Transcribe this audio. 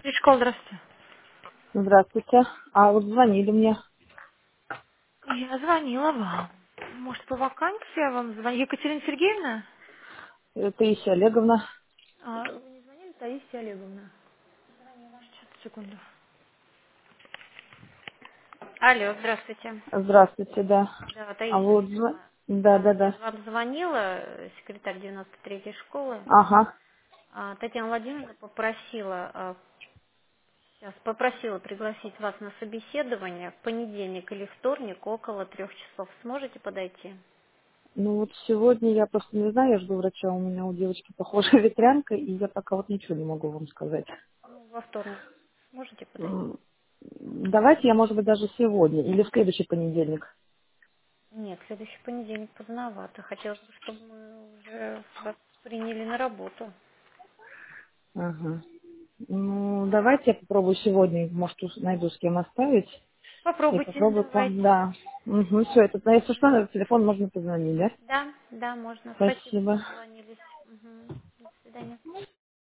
Школа, здравствуйте. Здравствуйте. А вот звонили мне. Я звонила вам. Может, по вакансии я вам звоню? Екатерина Сергеевна? Таисия Олеговна. Вы не звонили, Таисия Олеговна? Сейчас, секунду. Алло, здравствуйте. Здравствуйте, да. Да, А Таисия вот Олеговна. да, Да, да, я да. вам звонила, секретарь 93-й школы. Ага. Татьяна Владимировна попросила, сейчас попросила пригласить вас на собеседование в понедельник или вторник около 3 часов. Сможете подойти? Ну вот сегодня я просто не знаю, я жду врача, у меня у девочки похожая ветрянка, и я пока вот ничего не могу вам сказать. Ну, во вторник сможете подойти? М, Давайте я, может быть, даже сегодня или в следующий понедельник. Нет, следующий понедельник поздновато. Хотелось бы, чтобы мы уже вас приняли на работу. Ага. Ну, давайте я попробую сегодня, может, найду с кем оставить. И Попробуйте, попробую к вам, давайте. да. Угу, все, это, если что, на телефон можно позвонить, да? Да, да, можно. Спасибо, что Спасибо. дозвонились. Мгм. До свидания.